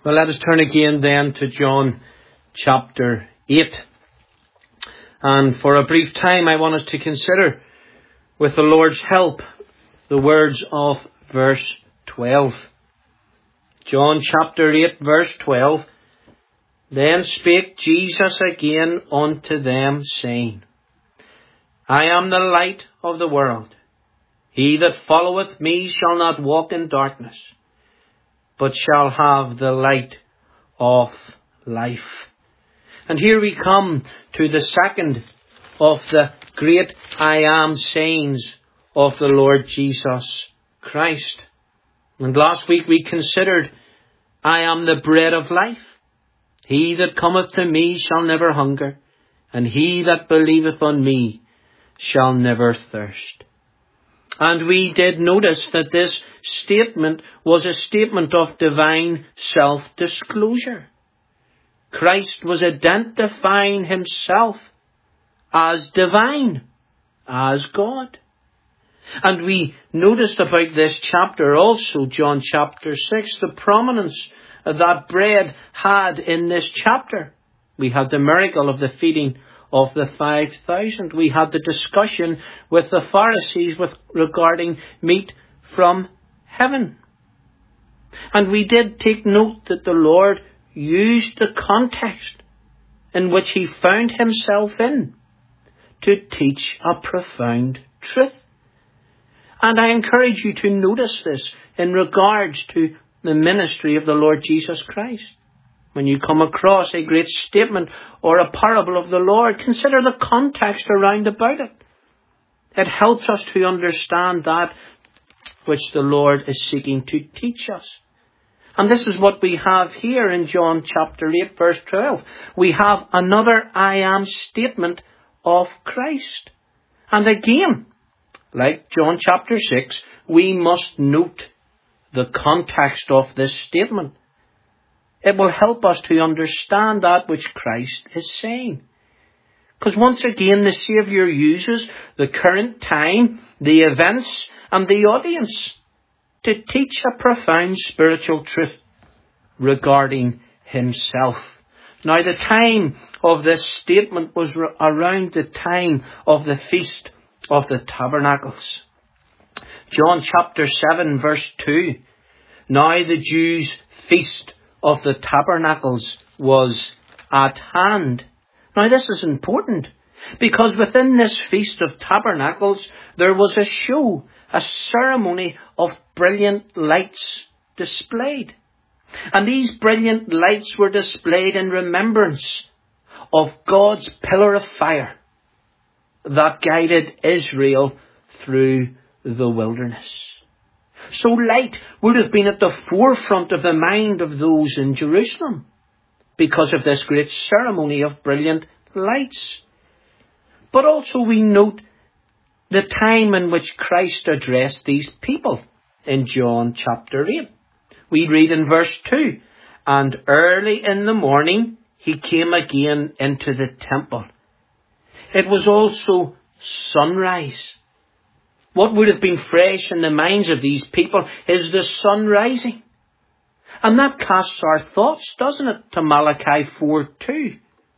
Well, let us turn again then to John chapter 8. And for a brief time, I want us to consider, with the Lord's help, the words of verse 12. John chapter 8, verse 12. Then spake Jesus again unto them, saying, I am the light of the world. He that followeth me shall not walk in darkness, but shall have the light of life. And here we come to the second of the great I am sayings of the Lord Jesus Christ. And last week we considered, I am the bread of life. He that cometh to me shall never hunger, and he that believeth on me shall never thirst. And we did notice that this statement was a statement of divine self-disclosure. Christ was identifying himself as divine, as God. And we noticed about this chapter also, John chapter 6, the prominence that bread had in this chapter. We had the miracle of the feeding of the 5,000. We had the discussion with the Pharisees regarding meat from heaven. And we did take note that the Lord used the context in which he found himself in to teach a profound truth. And I encourage you to notice this in regards to the ministry of the Lord Jesus Christ. When you come across a great statement or a parable of the Lord, consider the context around about it. It helps us to understand that which the Lord is seeking to teach us. And this is what we have here in John chapter 8, verse 12. We have another I am statement of Christ. And again, like John chapter 6, we must note the context of this statement. It will help us to understand that which Christ is saying. Because once again, the Saviour uses the current time, the events, and the audience to teach a profound spiritual truth regarding himself. Now, the time of this statement was around the time of the Feast of the Tabernacles. John chapter 7, verse 2. Now the Jews' feast of the Tabernacles was at hand. Now this is important, because within this Feast of Tabernacles there was a show, a ceremony of brilliant lights displayed. And these brilliant lights were displayed in remembrance of God's pillar of fire that guided Israel through the wilderness. So light would have been at the forefront of the mind of those in Jerusalem because of this great ceremony of brilliant lights. But also we note the time in which Christ addressed these people in John chapter 8. We read in verse 2, and early in the morning he came again into the temple. It was also sunrise. What would have been fresh in the minds of these people is the sun rising. And that casts our thoughts, doesn't it, to Malachi 4:2.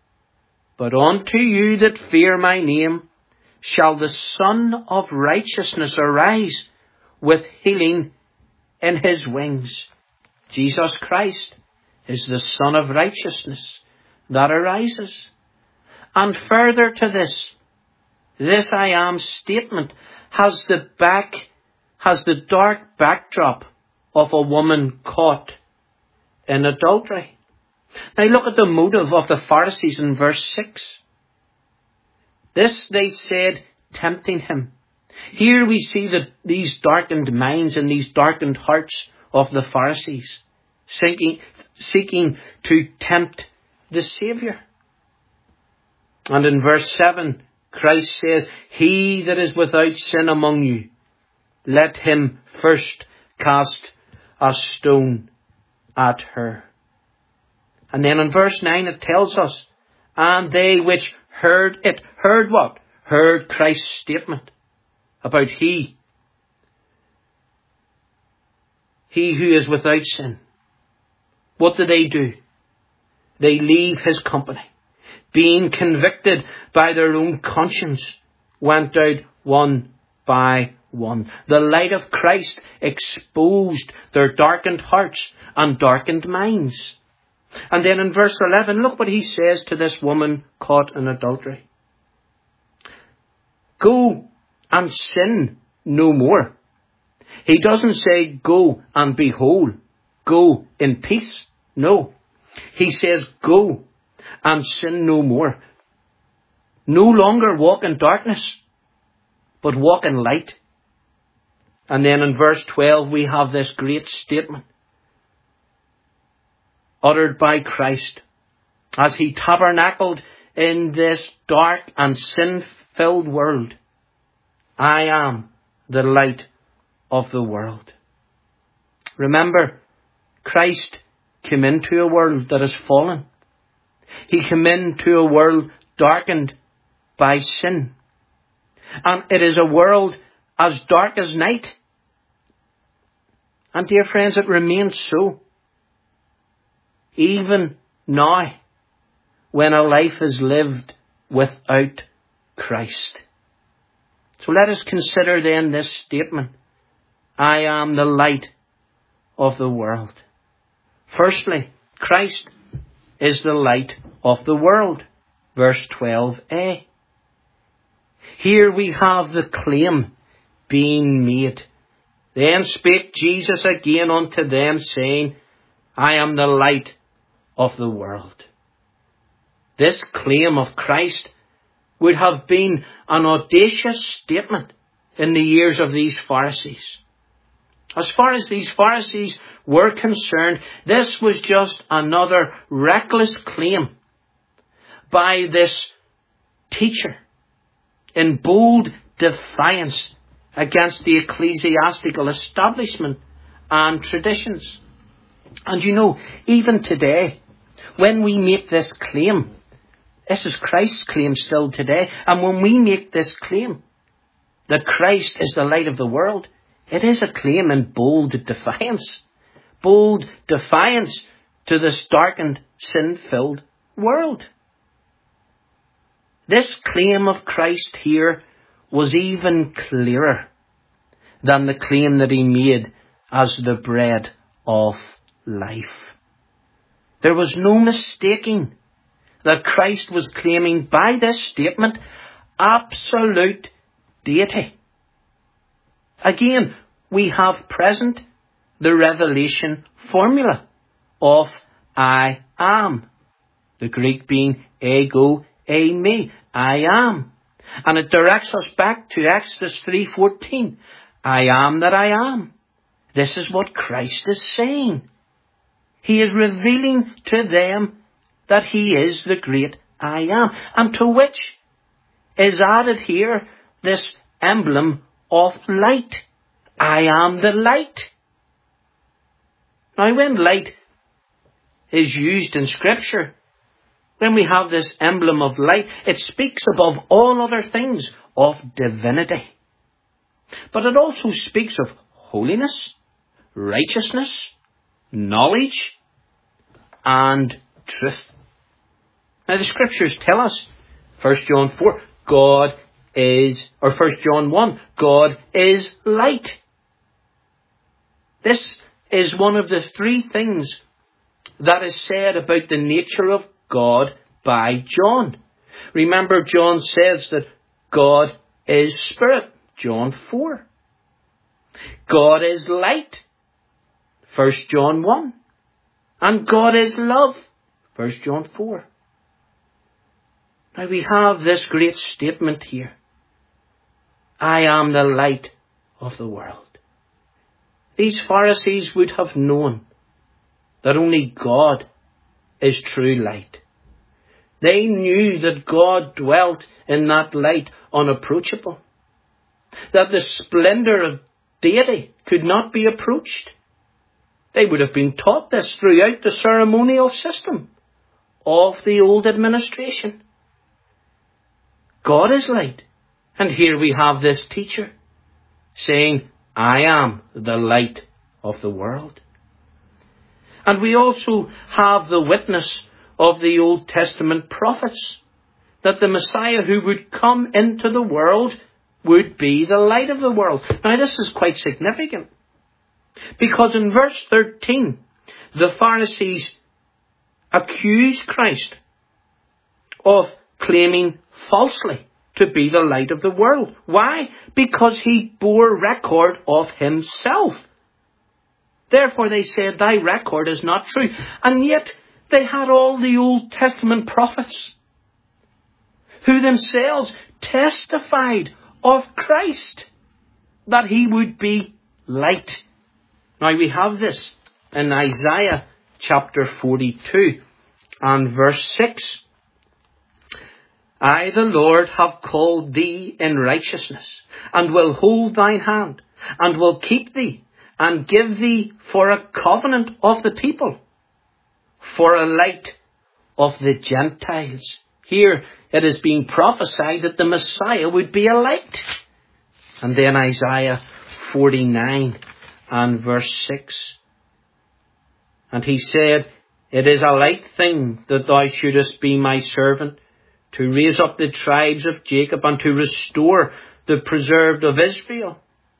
But unto you that fear my name shall the Son of Righteousness arise with healing in his wings. Jesus Christ is the Son of Righteousness that arises. And further to this I am statement has the dark backdrop of a woman caught in adultery. Now look at the motive of the Pharisees in verse 6. This they said, tempting him. Here we see that these darkened minds and these darkened hearts of the Pharisees seeking to tempt the Saviour. And in verse 7, Christ says, he that is without sin among you, let him first cast a stone at her. And then in verse 9 it tells us, and they which heard it, heard what? Heard Christ's statement about he who is without sin. what do? They leave his company. Being convicted by their own conscience, went out one by one. The light of Christ exposed their darkened hearts and darkened minds. And then in verse 11, look what he says to this woman caught in adultery. Go and sin no more. He doesn't say go and be whole. Go in peace. No. He says go and sin no more. No longer walk in darkness, but walk in light. And then in verse 12 we have this great statement uttered by Christ as he tabernacled in this dark and sin-filled world. I am the light of the world. Remember, Christ came into a world that is fallen. He came into a world darkened by sin. And it is a world as dark as night. And dear friends, it remains so. Even now, when a life is lived without Christ. So let us consider then this statement. I am the light of the world. Firstly, Christ is the light of the world. Verse 12a. Here we have the claim being made. Then spake Jesus again unto them, saying, I am the light of the world. This claim of Christ would have been an audacious statement in the ears of these Pharisees. As far as these Pharisees were concerned, this was just another reckless claim by this teacher in bold defiance against the ecclesiastical establishment and traditions. And you know, even today, when we make this claim, this is Christ's claim still today, and when we make this claim that Christ is the light of the world, it is a claim in bold defiance. Bold defiance to this darkened, sin-filled world. This claim of Christ here was even clearer than the claim that he made as the bread of life. There was no mistaking that Christ was claiming by this statement absolute deity. Again, we have present the revelation formula of I am. The Greek being ego eimi, I am. And it directs us back to Exodus 3:14. I am that I am. This is what Christ is saying. He is revealing to them that he is the great I am. And to which is added here this emblem of light. I am the light. Now when light is used in Scripture, when we have this emblem of light, it speaks above all other things of divinity. But it also speaks of holiness, righteousness, knowledge, and truth. Now the Scriptures tell us, 1 John 4, 1 John 1, God is light. This is one of the three things that is said about the nature of God by John. Remember, John says that God is spirit, John 4. God is light, 1 John 1. And God is love, 1 John 4. Now we have this great statement here. I am the light of the world. These Pharisees would have known that only God is true light. They knew that God dwelt in that light unapproachable. That the splendour of deity could not be approached. They would have been taught this throughout the ceremonial system of the old administration. God is light. And here we have this teacher saying, I am the light of the world. And we also have the witness of the Old Testament prophets, that the Messiah who would come into the world would be the light of the world. Now this is quite significant, because in verse 13, the Pharisees accused Christ of claiming falsely to be the light of the world. Why? Because he bore record of himself. Therefore they said, thy record is not true. And yet they had all the Old Testament prophets who themselves testified of Christ, that he would be light. Now we have this in Isaiah chapter 42 and verse 6. I, the Lord, have called thee in righteousness, and will hold thine hand, and will keep thee, and give thee for a covenant of the people, for a light of the Gentiles. Here it is being prophesied that the Messiah would be a light. And then Isaiah 49 and verse 6. And he said, it is a light thing that thou shouldest be my servant, to raise up the tribes of Jacob, and to restore the preserved of Israel.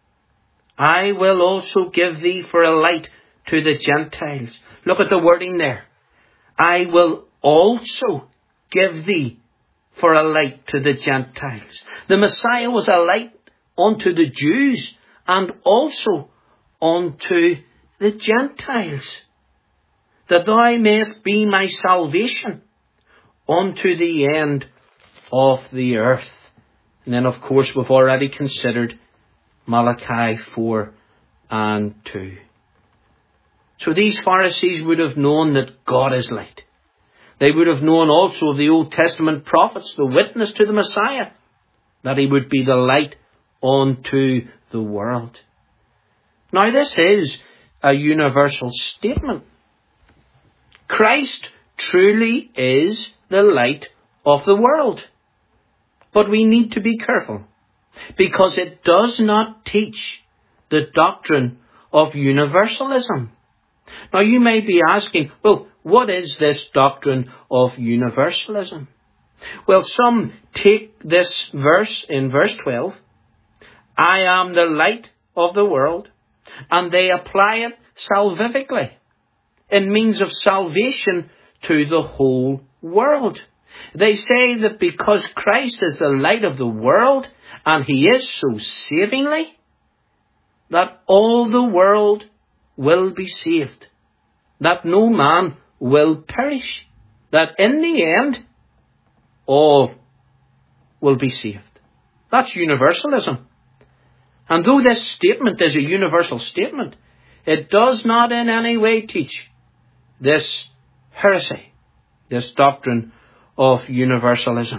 I will also give thee for a light to the Gentiles. Look at the wording there. I will also give thee for a light to the Gentiles. The Messiah was a light unto the Jews and also unto the Gentiles, that thou mayest be my salvation unto the end of the earth. And then, of course, we've already considered Malachi 4 and 2. So these Pharisees would have known that God is light. They would have known also of the Old Testament prophets, the witness to the Messiah, that he would be the light unto the world. Now this is a universal statement. Christ truly is the light of the world. But we need to be careful, because it does not teach the doctrine of universalism. Now you may be asking, well, what is this doctrine of universalism? Well, some take this verse in verse 12, I am the light of the world, and they apply it salvifically in means of salvation to the whole world. They say that because Christ is the light of the world, and he is so savingly, that all the world will be saved, that no man will perish, that in the end all will be saved. That's universalism. And though this statement is a universal statement, it does not in any way teach this heresy, this doctrine of universalism.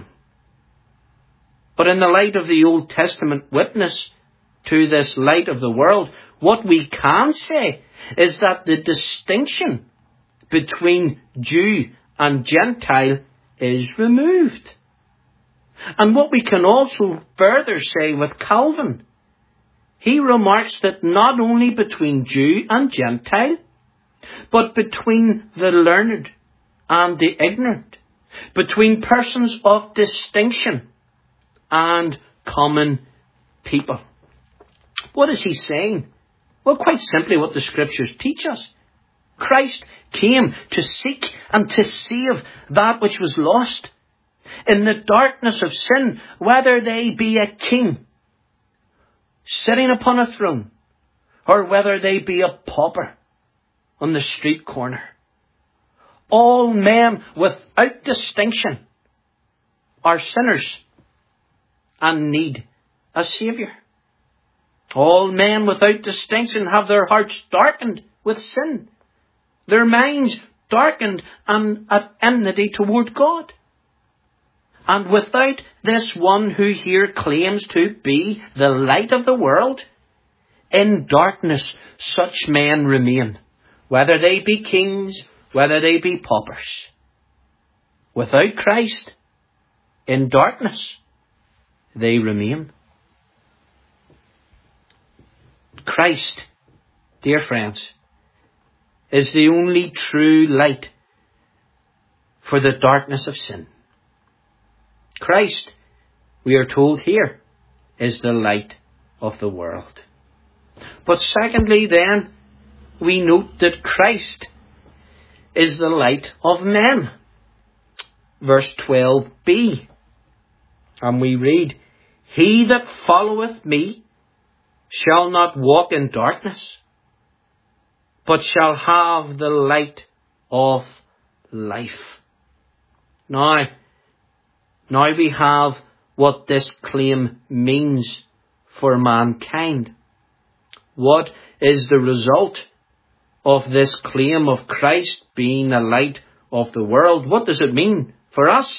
But in the light of the Old Testament witness to this light of the world, what we can say is that the distinction between Jew and Gentile is removed. And what we can also further say with Calvin, he remarks that not only between Jew and Gentile, but between the learned and the ignorant, between persons of distinction and common people. What is he saying? Well, quite simply what the Scriptures teach us. Christ came to seek and to save that which was lost. In the darkness of sin, whether they be a king sitting upon a throne, or whether they be a pauper on the street corner, all men without distinction are sinners and need a Saviour. All men without distinction have their hearts darkened with sin, their minds darkened and at enmity toward God. And without this one who here claims to be the light of the world, in darkness such men remain, whether they be kings, whether they be paupers. Without Christ, in darkness they remain. Christ, dear friends, is the only true light for the darkness of sin. Christ, we are told here, is the light of the world. But secondly then, we note that Christ is the light of men. Verse 12b. And we read, He that followeth me shall not walk in darkness, but shall have the light of life. Now we have what this claim means for mankind. What is the result of this claim of Christ being the light of the world? What does it mean for us?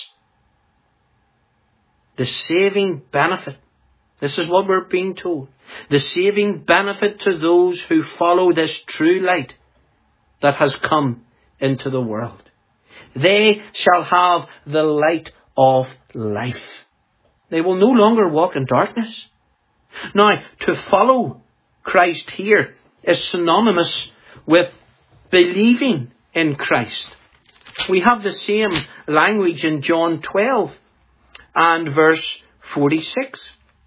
The saving benefit. This is what we're being told. The saving benefit to those who follow this true light that has come into the world. They shall have the light of life. They will no longer walk in darkness. Now, to follow Christ here is synonymous with believing in Christ. We have the same language in John 12 and verse 46.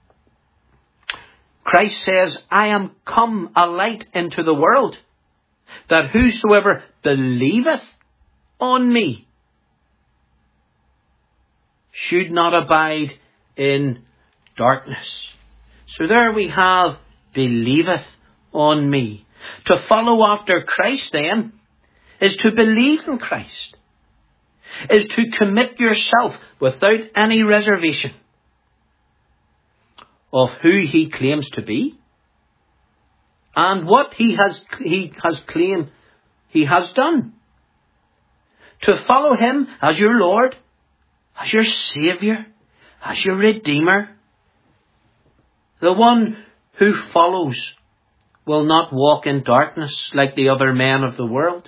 Christ says, I am come a light into the world, that whosoever believeth on me should not abide in darkness. So there we have believeth on me. To follow after Christ then is to believe in Christ, is to commit yourself without any reservation of who he claims to be and what he has claimed he has done. To follow him as your Lord, as your Saviour, as your Redeemer. The one who follows will not walk in darkness like the other men of the world.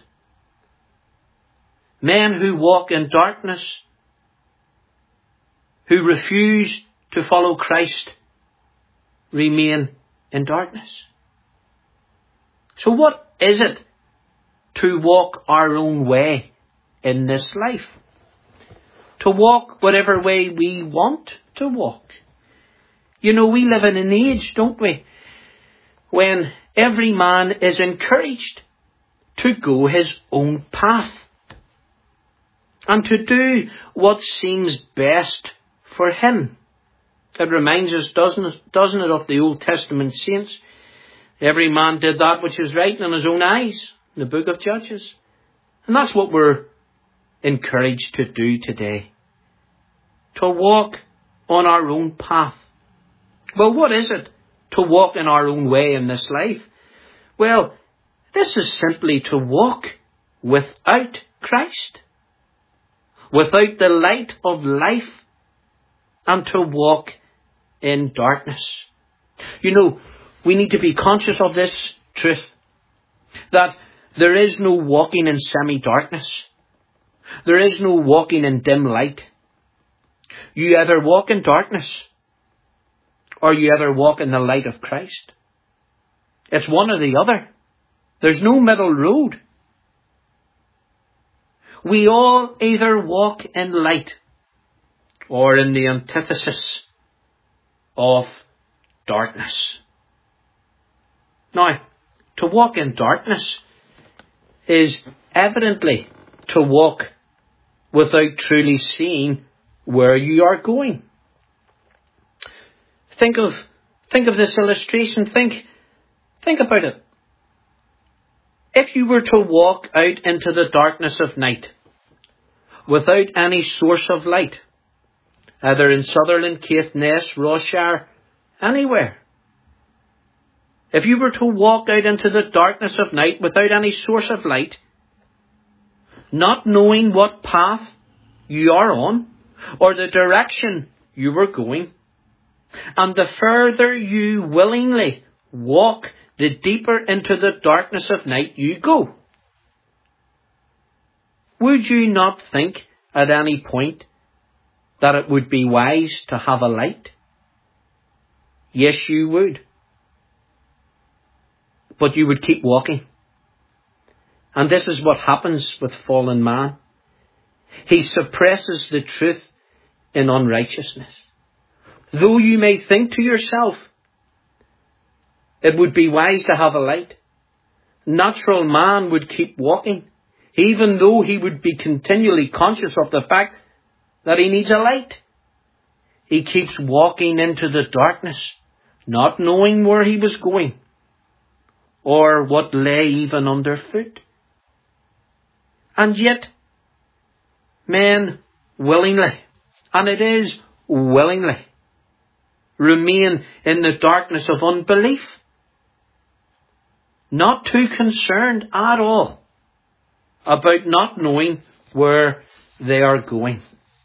Men who walk in darkness, who refuse to follow Christ, remain in darkness. So what is it to walk our own way in this life? To walk whatever way we want to walk. You know, we live in an age, don't we, when every man is encouraged to go his own path and to do what seems best for him. It reminds us, doesn't it, of the Old Testament saints? Every man did that which was right in his own eyes, in the book of Judges. And that's what we're encouraged to do today. To walk on our own path. Well, what is it to walk in our own way in this life? Well, this is simply to walk without Christ, without the light of life, and to walk in darkness. You know, we need to be conscious of this truth, that there is no walking in semi-darkness. There is no walking in dim light. You either walk in darkness, or you either walk in the light of Christ. It's one or the other. There's no middle road. We all either walk in light or in the antithesis of darkness. Now, to walk in darkness is evidently to walk without truly seeing where you are going. Think of this illustration. Think about it. If you were to walk out into the darkness of night without any source of light, either in Sutherland, Caithness, Rossshire, anywhere. If you were to walk out into the darkness of night without any source of light, not knowing what path you are on or the direction you were going, and the further you willingly walk, the deeper into the darkness of night you go. Would you not think at any point that it would be wise to have a light? Yes, you would. But you would keep walking. And this is what happens with fallen man. He suppresses the truth in unrighteousness. Though you may think to yourself, it would be wise to have a light, natural man would keep walking, even though he would be continually conscious of the fact that he needs a light. He keeps walking into the darkness, not knowing where he was going or what lay even underfoot. And yet, men willingly, and it is willingly, remain in the darkness of unbelief, not too concerned at all about not knowing where they are going.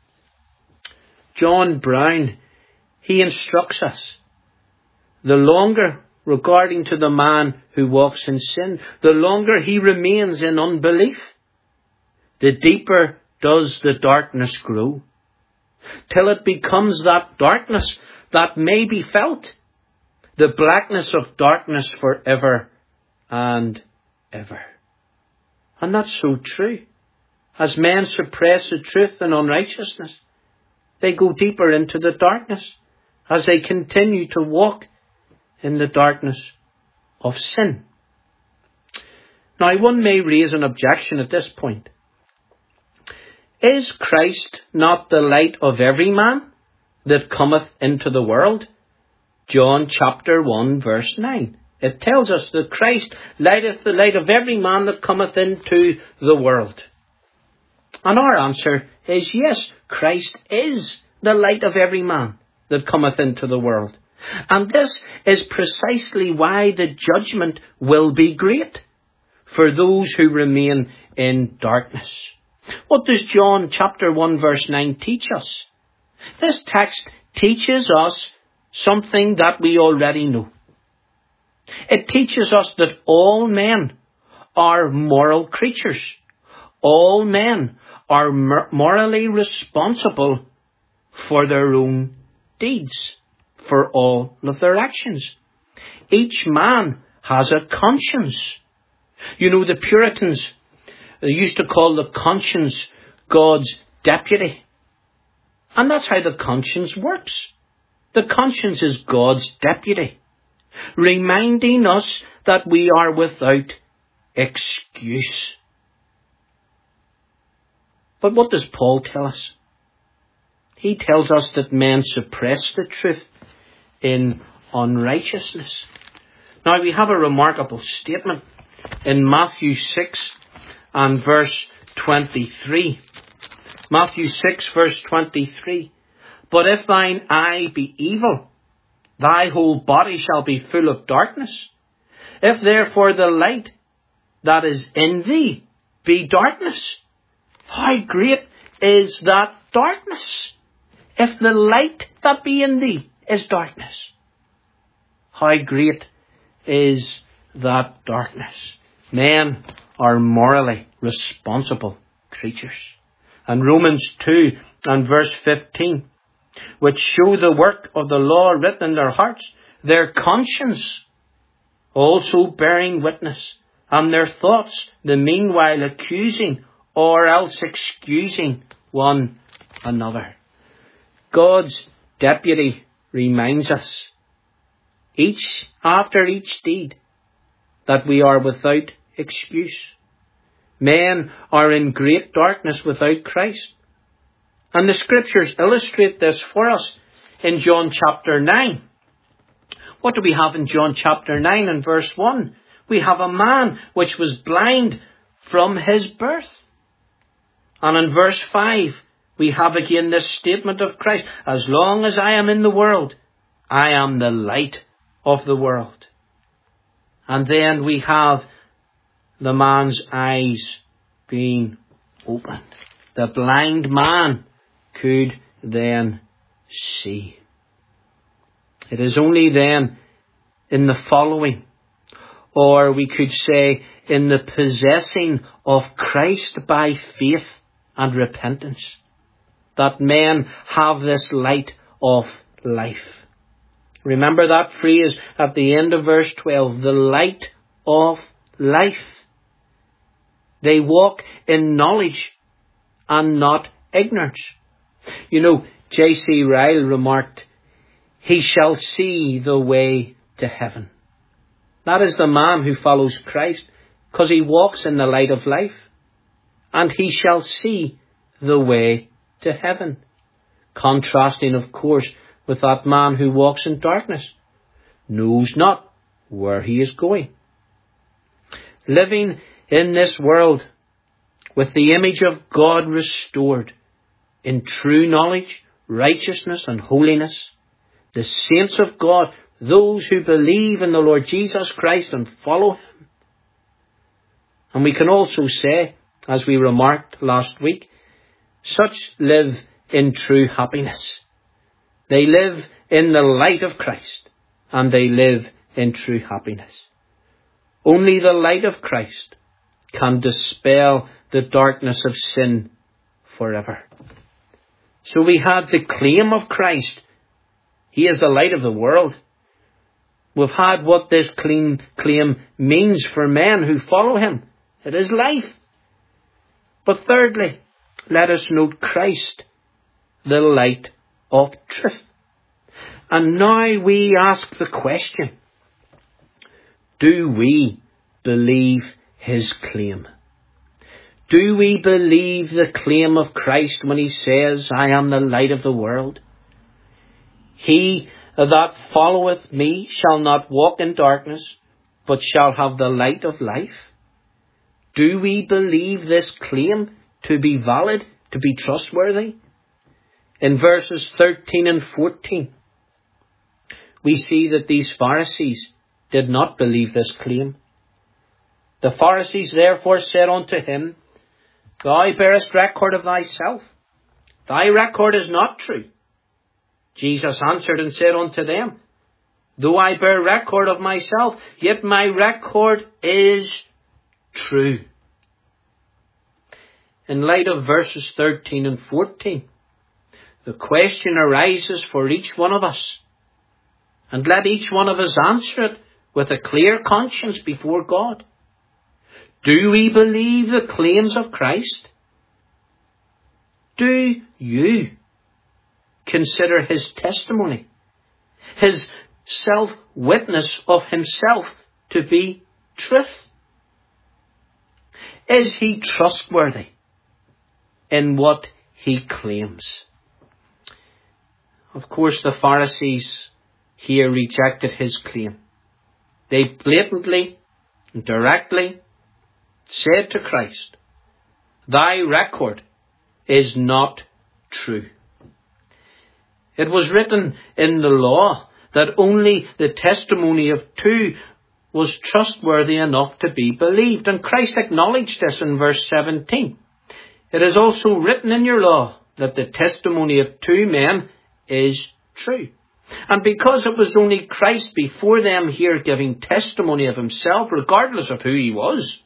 John Brown, he instructs us, the longer regarding to the man who walks in sin, the longer he remains in unbelief, the deeper does the darkness grow, till it becomes that darkness that may be felt, the blackness of darkness forever and ever. And that's so true. As men suppress the truth in unrighteousness, they go deeper into the darkness as they continue to walk in the darkness of sin. Now, one may raise an objection at this point. Is Christ not the light of every man that cometh into the world? John chapter 1 verse 9. It tells us that Christ lighteth the light of every man that cometh into the world. And our answer is yes, Christ is the light of every man that cometh into the world. And this is precisely why the judgment will be great for those who remain in darkness. What does John chapter 1 verse 9 teach us? This text teaches us something that we already know. It teaches us that all men are moral creatures. All men are morally responsible for their own deeds, for all of their actions. Each man has a conscience. You know, the Puritans, they used to call the conscience God's deputy. And that's how the conscience works. The conscience is God's deputy, reminding us that we are without excuse. But what does Paul tell us? He tells us that men suppress the truth in unrighteousness. Now, we have a remarkable statement in Matthew 6 and verse 23. Matthew 6 verse 23. But if thine eye be evil, thy whole body shall be full of darkness. If therefore the light that is in thee be darkness, how great is that darkness? If the light that be in thee is darkness, how great is that darkness? Men are morally responsible creatures. And Romans 2 and verse 15, which show the work of the law written in their hearts, their conscience also bearing witness, and their thoughts the meanwhile accusing or else excusing one another. God's deputy reminds us, each after each deed, that we are without excuse. Men are in great darkness without Christ. And the scriptures illustrate this for us in John chapter 9. What do we have in John chapter 9 and verse 1? We have a man which was blind from his birth. And in verse 5, we have again this statement of Christ. As long as I am in the world, I am the light of the world. And then we have the man's eyes being opened. The blind man could then see. It is only then in the following, or we could say in the possessing of Christ by faith and repentance, that men have this light of life. Remember that phrase at the end of verse 12, the light of life. They walk in knowledge and not ignorance. You know, J.C. Ryle remarked, he shall see the way to heaven. That is the man who follows Christ, because he walks in the light of life. And he shall see the way to heaven. Contrasting, of course, with that man who walks in darkness, knows not where he is going. Living in this world with the image of God restored in true knowledge, righteousness and holiness, the saints of God, those who believe in the Lord Jesus Christ and follow him. And we can also say, as we remarked last week, such live in true happiness. They live in the light of Christ, and they live in true happiness. Only the light of Christ can dispel the darkness of sin forever. So we had the claim of Christ. He is the light of the world. We've had what this claim means for men who follow him. It is life. But thirdly, let us note Christ, the light of truth. And now we ask the question, do we believe his claim? Do we believe the claim of Christ when he says, I am the light of the world? He that followeth me shall not walk in darkness, but shall have the light of life. Do we believe this claim to be valid, to be trustworthy? In verses 13 and 14, we see that these Pharisees did not believe this claim. The Pharisees therefore said unto him, Thou bearest record of thyself. Thy record is not true. Jesus answered and said unto them, Though I bear record of myself, yet my record is true. In light of verses 13 and 14, the question arises for each one of us. And let each one of us answer it with a clear conscience before God. Do we believe the claims of Christ? Do you consider his testimony, his self-witness of himself to be truth? Is he trustworthy in what he claims? Of course, the Pharisees here rejected his claim. They blatantly and directly said to Christ, Thy record is not true. It was written in the law that only the testimony of two was trustworthy enough to be believed. And Christ acknowledged this in verse 17. It is also written in your law that the testimony of two men is true. And because it was only Christ before them here giving testimony of himself, regardless of who he was,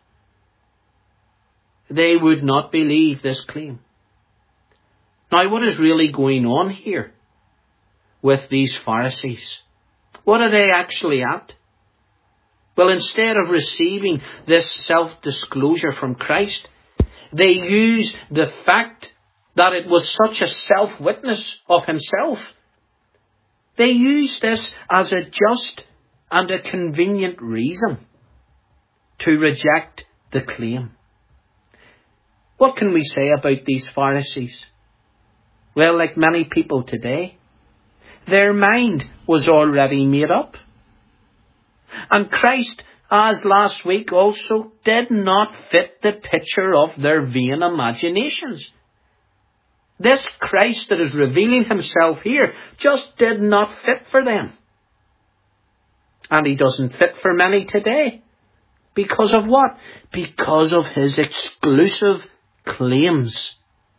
they would not believe this claim. Now, what is really going on here with these Pharisees? What are they actually at? Well, instead of receiving this self-disclosure from Christ, they use the fact that it was such a self-witness of himself. They use this as a just and a convenient reason to reject the claim. What can we say about these Pharisees? Well, like many people today, their mind was already made up. And Christ, as last week also, did not fit the picture of their vain imaginations. This Christ that is revealing himself here just did not fit for them. And he doesn't fit for many today. Because of what? Because of his exclusive claims.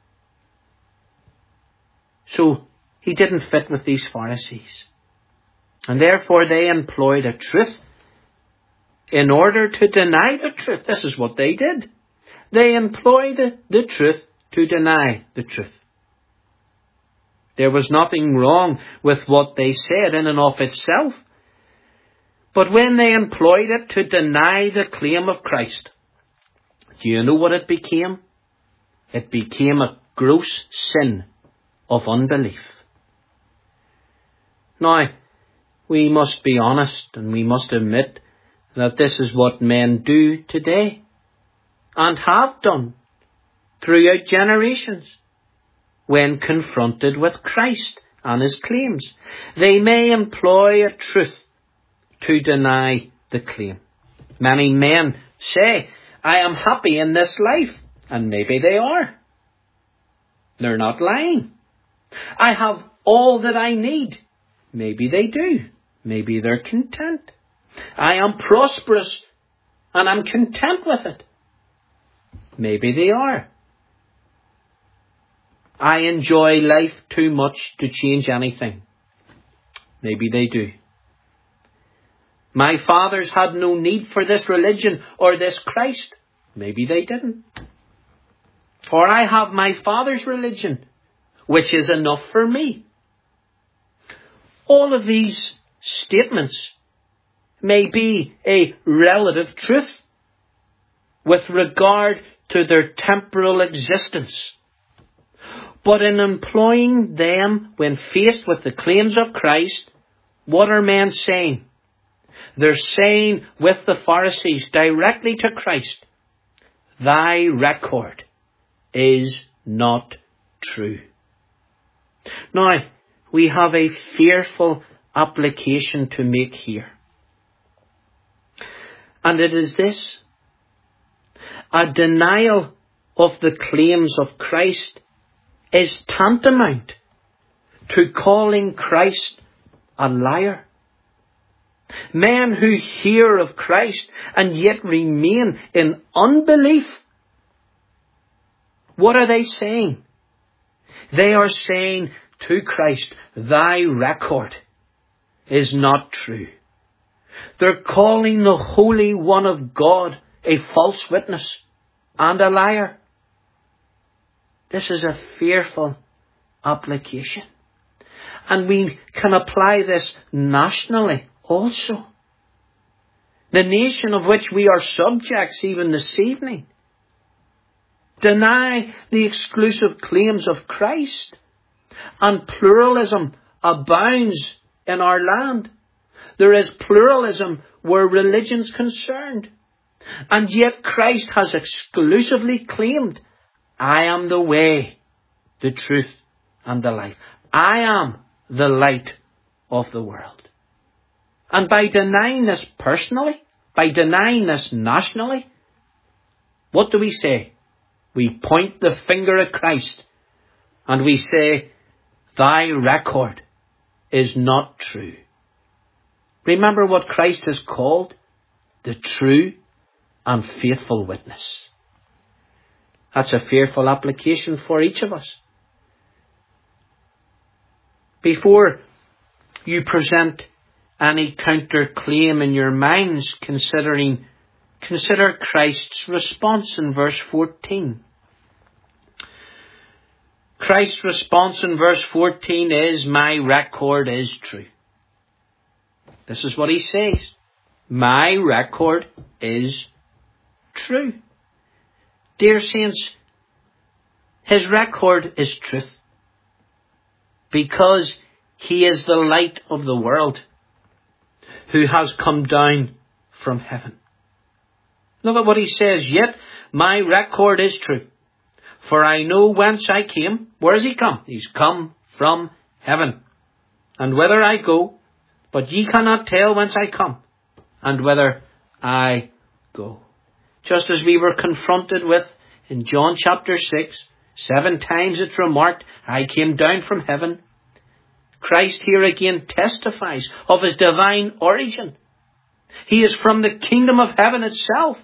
So he didn't fit with these Pharisees. And therefore they employed a truth in order to deny the truth. This is what they did. They employed the truth to deny the truth. There was nothing wrong with what they said in and of itself. But when they employed it to deny the claim of Christ, Do you know what it became? It became a gross sin of unbelief. Now, we must be honest and we must admit that this is what men do today and have done throughout generations when confronted with Christ and his claims. They may employ a truth to deny the claim. Many men say, I am happy in this life, and maybe they are. They're not lying. I have all that I need. Maybe they do. Maybe they're content. I am prosperous and I'm content with it. Maybe they are. I enjoy life too much to change anything. Maybe they do. My fathers had no need for this religion or this Christ. Maybe they didn't. For I have my father's religion, which is enough for me. All of these statements may be a relative truth with regard to their temporal existence. But in employing them when faced with the claims of Christ, what are men saying? They're saying with the Pharisees directly to Christ, thy record is not true. Now, we have a fearful application to make here. And it is this: a denial of the claims of Christ is tantamount to calling Christ a liar. Men who hear of Christ and yet remain in unbelief, what are they saying? They are saying to Christ, thy record is not true. They're calling the Holy One of God a false witness and a liar. This is a fearful application. And we can apply this nationally also. The nation of which we are subjects even this evening deny the exclusive claims of Christ, and pluralism abounds in our land. There is pluralism where religion's concerned, and yet Christ has exclusively claimed, I am the way, the truth, and the life. I am the light of the world. And by denying this personally, by denying this nationally, what do we say? We point the finger at Christ and we say, thy record is not true. Remember what Christ has called the true and faithful witness. That's a fearful application for each of us. Before you present any counter-claim in your minds, consider Christ's response in verse 14. Christ's response in verse 14 is, my record is true. This is what he says. My record is true. Dear saints, his record is truth, because he is the light of the world who has come down from heaven. Look at what he says. Yet my record is true, for I know whence I came. Where has he come? He's come from heaven. And whither I go, but ye cannot tell whence I come, and whither I go. Just as we were confronted with in John chapter 6, 7 times it's remarked, I came down from heaven. Christ here again testifies of his divine origin. He is from the kingdom of heaven itself.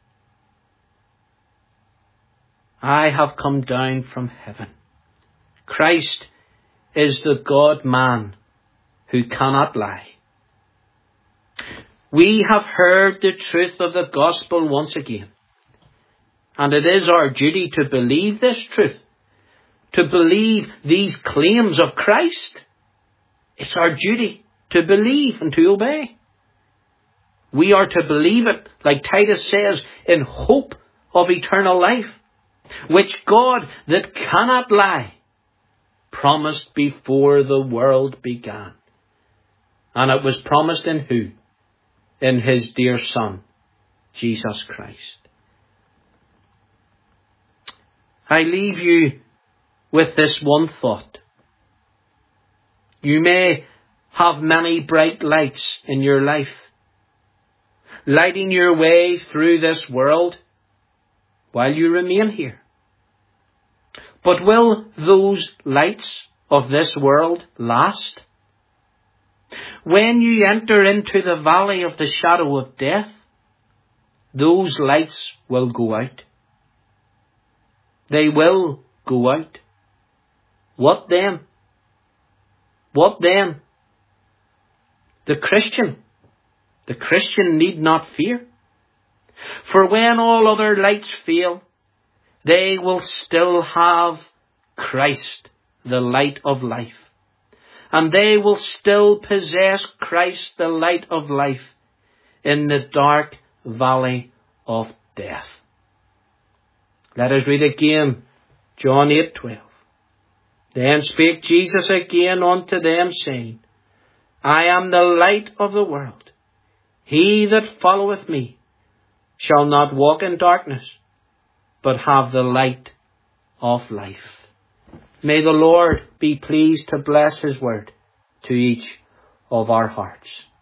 I have come down from heaven. Christ is the God-man who cannot lie. We have heard the truth of the gospel once again. And it is our duty to believe this truth, to believe these claims of Christ. It's our duty to believe and to obey. We are to believe it, like Titus says, in hope of eternal life, which God that cannot lie promised before the world began. And it was promised in who? In his dear Son, Jesus Christ. I leave you with this one thought. You may have many bright lights in your life, lighting your way through this world while you remain here. But will those lights of this world last? When you enter into the valley of the shadow of death, those lights will go out. They will go out. What then? What then? The Christian need not fear. For when all other lights fail, they will still have Christ, the light of life. And they will still possess Christ, the light of life, in the dark valley of death. Let us read again John 8:12. Then spake Jesus again unto them, saying, I am the light of the world. He that followeth me shall not walk in darkness, but have the light of life. May the Lord be pleased to bless his word to each of our hearts.